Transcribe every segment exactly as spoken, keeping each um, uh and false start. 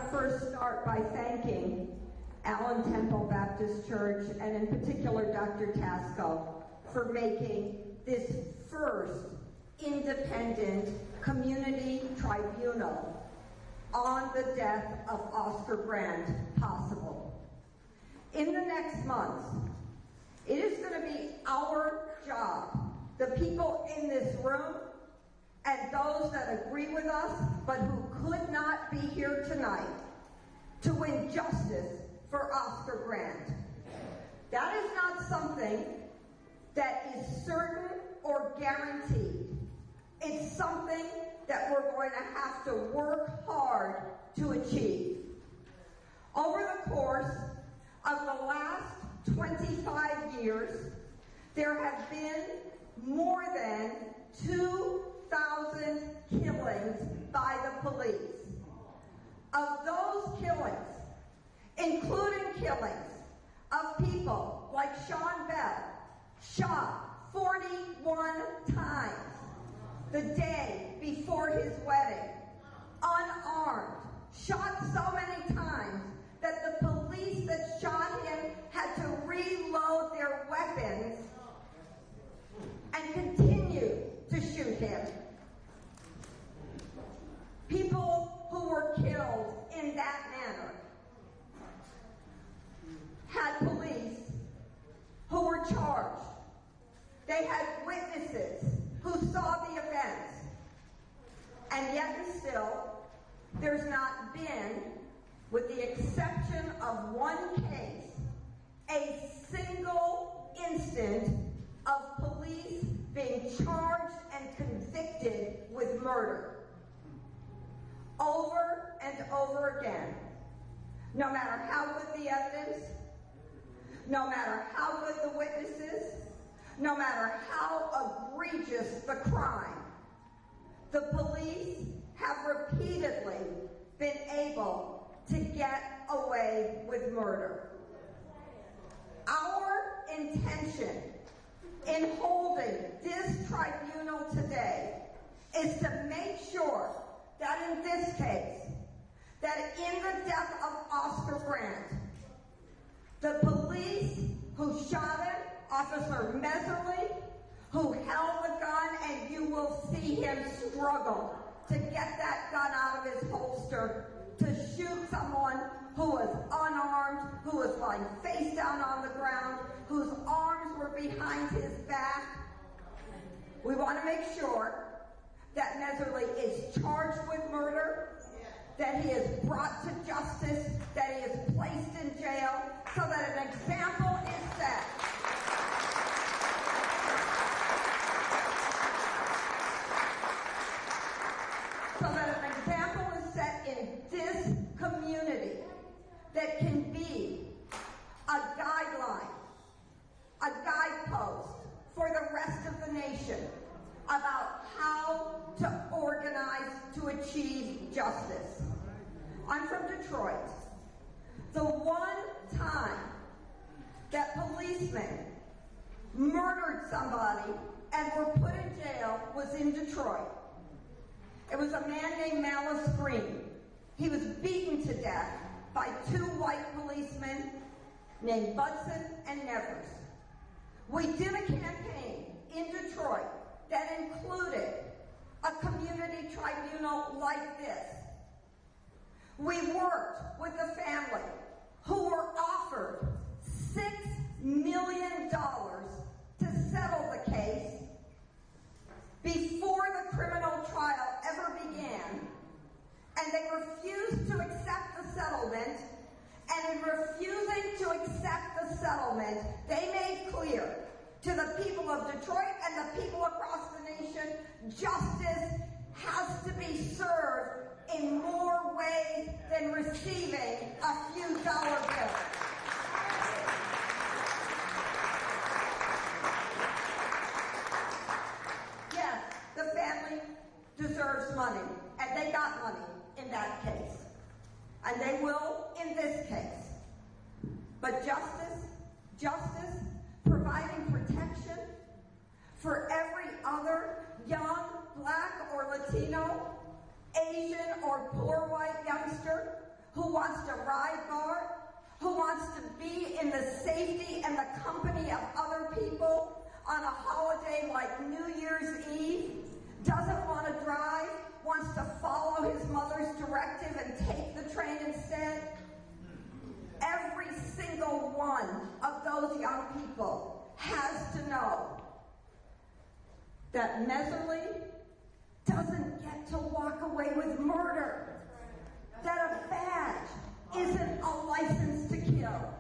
to first start by thanking Allen Temple Baptist Church, and in particular Doctor Tasco, for making this first independent community tribunal on the death of Oscar Grant possible. In the next months, it is going to be our job, the people in this room and those that agree with us but who could not be here tonight, to win justice for Oscar Grant. That is not something that is certain or guaranteed. It's something that we're going to have to work hard to achieve. Over the course of the last twenty-five years, there have been more than two thousand killings by the police. Of those killings, including killings of people like Sean Bell, shot forty-one times the day before his wedding, unarmed, shot so many times that the police that shot him had to reload their weapons and continue to shoot him. People who were killed in that manner had police who were charged. They had witnesses who saw the events. And yet and still, there's not been, with the exception of one case, a single instant of police being charged and convicted with murder. Over and over again. No matter how good the evidence, no matter how good the witnesses, no matter how egregious the crime, the police have repeatedly been able to get away with murder. Our intention in holding this tribunal today is to make sure that in this case, that in the death of Oscar Grant, the police who shot him, Officer Meserly, who held the gun, and you will see him struggle to get that gun out of his holster to shoot someone who was unarmed, who was lying face down on the ground, whose arms were behind his back. We want to make sure that Meserly is charged with murder, that he is brought to justice, that he is placed in jail, so that an example is set. So that an example is set in this community that can be a guideline, a guidepost for the rest of the nation about how to organize to achieve justice. I'm from Detroit. The one time that policemen murdered somebody and were put in jail was in Detroit. It was a man named Malice Green. He was beaten to death by two white policemen named Budson and Nevers. We did a campaign in Detroit that included a community tribunal like this. We worked with a family who were offered six million dollars to settle the case before the criminal trial ever began, and they refused to accept the settlement, and in refusing to accept the settlement, they made clear to the people of Detroit and the people across the nation, justice has to be served in more ways than receiving a few dollar bills. Yes, the family deserves money, and they got money in that case. And they will in this case. But justice, justice, providing protection for every other young black or Latino, Asian or poor white youngster who wants to ride guard, who wants to be in the safety and the company of other people on a holiday like New Year's Eve, doesn't want to drive, wants to follow his mother's directive and take the train instead. Every single one of those young people has to know that Messerly doesn't get to walk away with murder, that a badge isn't a license to kill.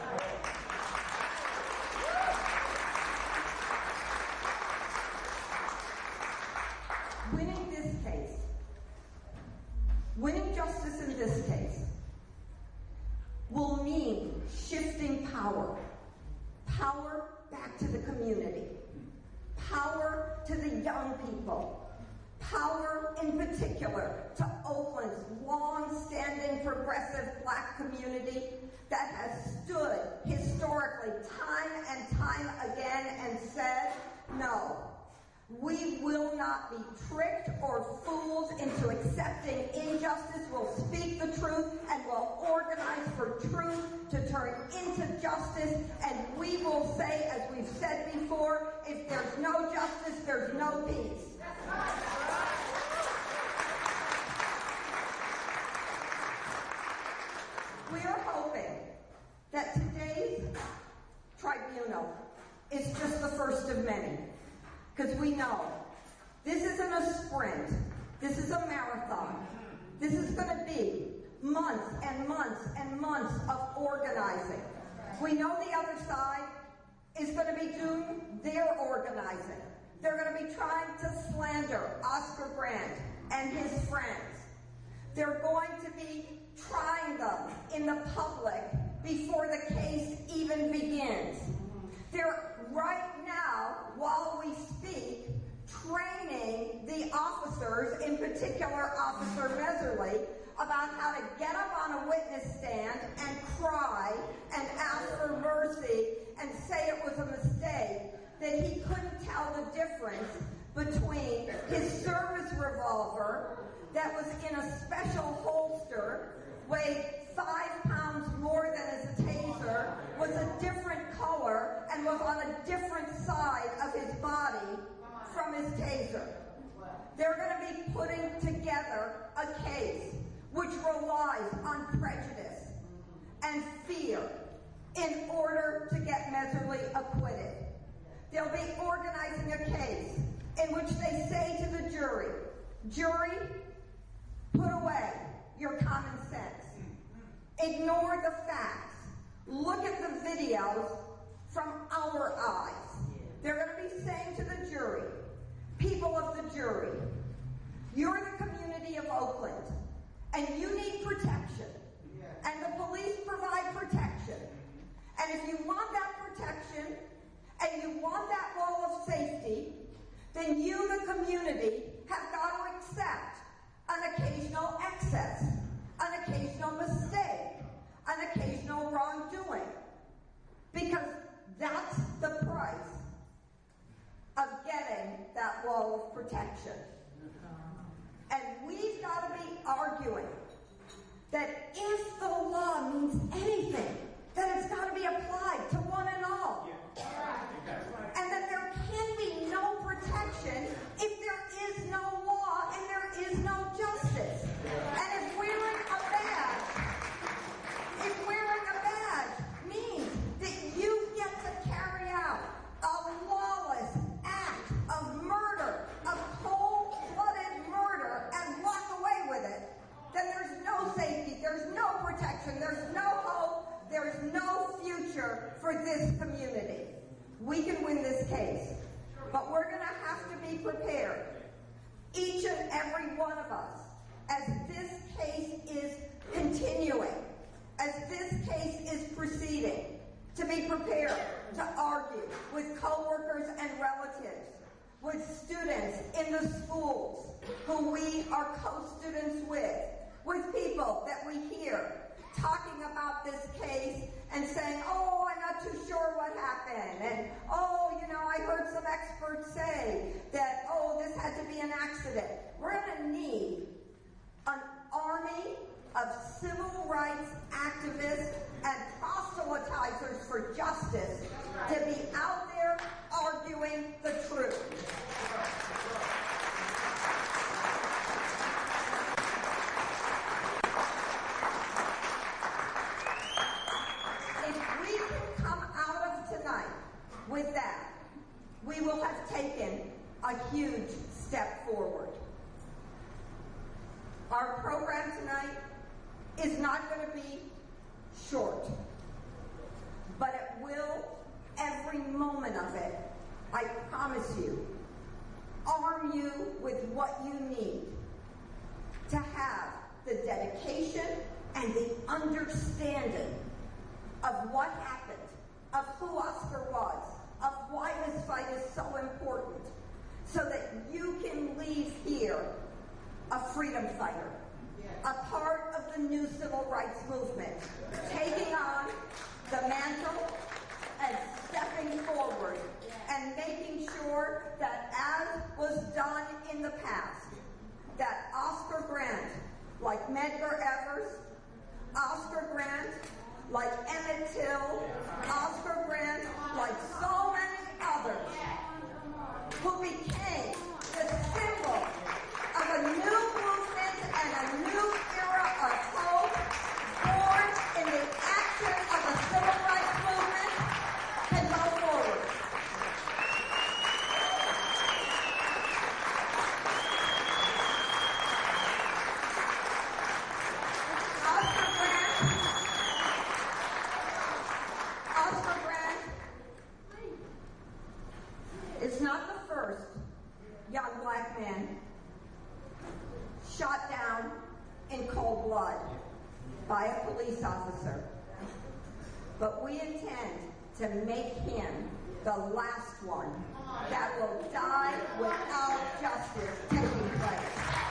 Winning this case, winning justice in this case, will mean shifting power. Power back to the community. Power to the young people. Power, in particular, to Oakland's long-standing progressive black community that has stood historically time and time again and said, no, we will not be tricked or fooled into accepting injustice. We'll speak the truth and we'll organize for truth to turn into justice. And we will say, as we've said before, if there's no justice, there's no peace. We are hoping that today's tribunal is just the first of many. Because we know this isn't a sprint. This is a marathon. This is going to be months and months and months of organizing. We know the other side is going to be doing their organizing. They're going to be trying to slander Oscar Grant and his friends. They're going to be trying them in the public before the case even begins. They're right now, while we speak, training the officers, in particular Officer Messerly, about how to get up on a witness stand and cry and ask for mercy and say it was a mistake, that he couldn't tell the difference between his service revolver that was in a special holster, weighed five pounds more than his taser, was a different color, and was on a different side of his body from his taser. They're going to be putting together a case which relies on prejudice and fear in order to get Messerly acquitted. They'll be organizing a case in which they say to the jury, jury, put away your common sense. Ignore the facts. Look at the videos from our eyes. They're going to be saying to the jury, people of the jury, you're the community of Oakland, and you need protection. And the police provide protection. And if you want that protection, and you want that wall of safety, then you, the community, have got to accept an occasional excess, an occasional mistake, an occasional wrongdoing. Because that's the price of getting that wall of protection. And we've got to be arguing that if the law means anything, then it's got to be applied to one and all. And that there can be no protection if there is no law and there is no justice. And if wearing a badge, if wearing a badge means that you get to carry out a lawless act of murder, of cold-blooded murder, and walk away with it, then there's no safety, there's no protection, there's no hope, there's no future for this community. We can win this case, but we're going to have to be prepared, each and every one of us, as this case is continuing, as this case is proceeding, to be prepared to argue with coworkers and relatives, with students in the schools who we are co-students with, with people that we hear talking about this case and saying, oh, I'm not too sure what happened, and oh, you know, I heard some experts say that, oh, this had to be an accident. We're going to need an army of civil rights activists and proselytizers for justice to be out there arguing the truth. If we can come out of tonight with that, we will have taken a huge step forward. Our program tonight is not going to be short, but it will, every moment of it, I promise you, arm you with what you need to have the dedication and the understanding of what happened, of who Oscar was, of why this fight is so important, so that you can leave here a freedom fighter, a part of the new civil rights movement, taking on the mantle and stepping forward and making sure that, as was done in the past, that Oscar Grant, like Medgar Evers, Oscar Grant, like Emmett Till, Oscar Grant, like so many others, who became the symbol of a new movement and a new era of hope, born in the action of the civil rights movement, can go forward. Oscar Grant, Oscar Grant is not the first young black man shot down in cold blood by a police officer. But we intend to make him the last one that will die without justice taking place.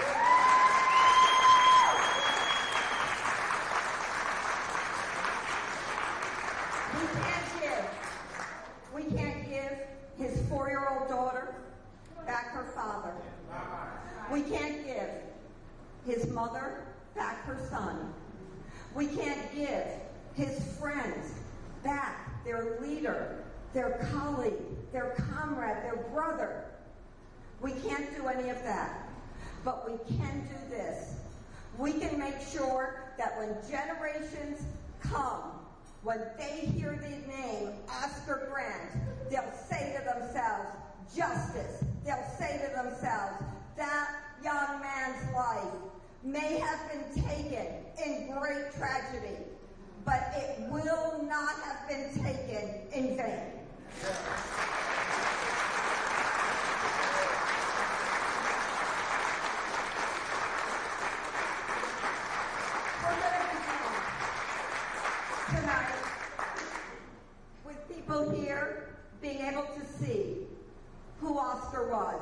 We can't give, we can't give his four-year-old daughter back her father. We can't give his mother back her son. We can't give his friends back their leader, their colleague, their comrade, their brother. We can't do any of that. But we can do this. We can make sure that when generations come, when they hear the name Oscar Grant, they'll say to themselves, justice. They'll say to themselves, that young man's life may have been taken in great tragedy, but it will not have been taken in vain. We're going to begin tonight with people here being able to see who Oscar was.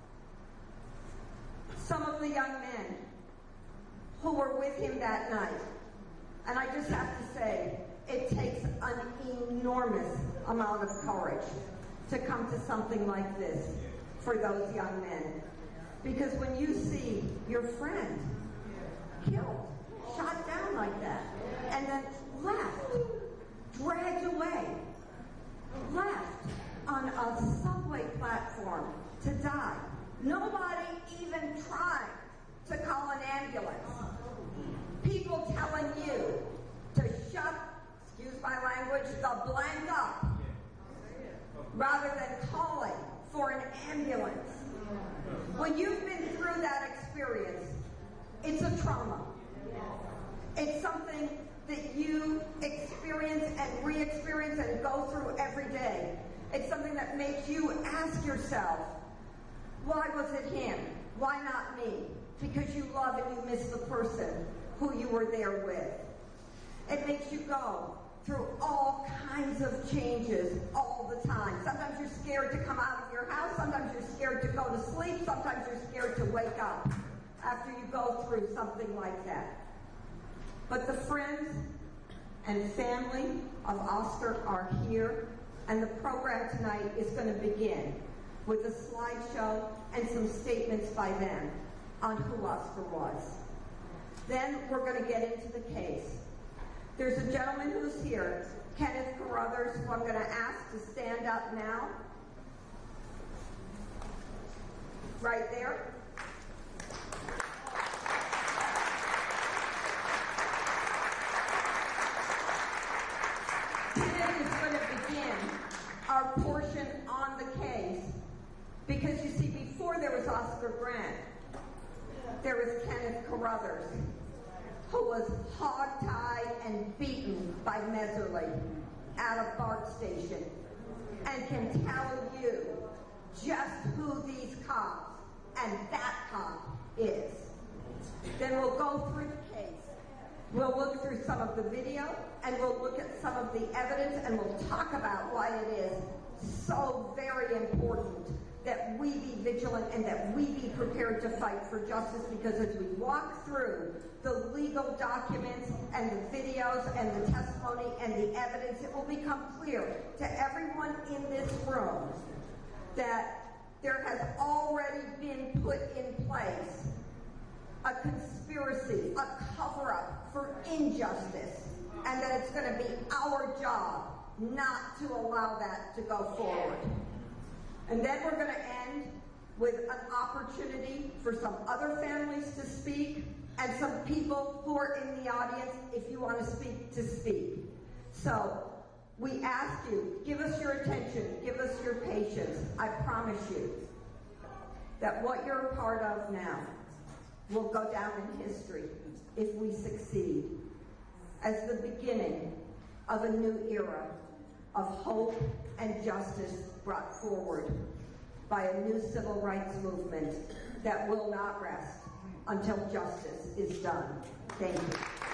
Some of the young men who were with him that night. And I just have to say, it takes an enormous amount of courage to come to something like this for those young men. Because when you see your friend killed, shot down like that, and then left, dragged away, left on a subway platform to die, nobody even tried to call an ambulance. People telling you to shut, excuse my language, the blank up, rather than calling for an ambulance. When you've been through that experience, it's a trauma. It's something that you experience and re-experience and go through every day. It's something that makes you ask yourself, why was it him? Why not me? Because you love and you miss the person who you were there with. It makes you go through all kinds of changes all the time. Sometimes you're scared to come out of your house. Sometimes you're scared to go to sleep. Sometimes you're scared to wake up after you go through something like that. But the friends and family of Oscar are here, and the program tonight is going to begin with a slideshow and some statements by them on who Oscar was. Then we're going to get into the case. There's a gentleman who's here, Kenneth Carruthers, who I'm going to ask to stand up now. Right there. Kenneth is going to begin our portion on the case, because you see, before there was Oscar Grant, there was Kenneth Carruthers, who was hog-tied and beaten by Messerly at a BART station, and can tell you just who these cops and that cop is. Then we'll go through the case. We'll look through some of the video, and we'll look at some of the evidence, and we'll talk about why it is so very important that we be vigilant and that we be prepared to fight for justice, because as we walk through the legal documents and the videos and the testimony and the evidence, it will become clear to everyone in this room that there has already been put in place a conspiracy, a cover-up for injustice, and that it's going to be our job not to allow that to go forward. And then we're going to end with an opportunity for some other families to speak and some people who are in the audience, if you want to speak, to speak. So we ask you, give us your attention, give us your patience. I promise you that what you're a part of now will go down in history if we succeed as the beginning of a new era of hope and justice brought forward by a new civil rights movement that will not rest until justice is done. Thank you.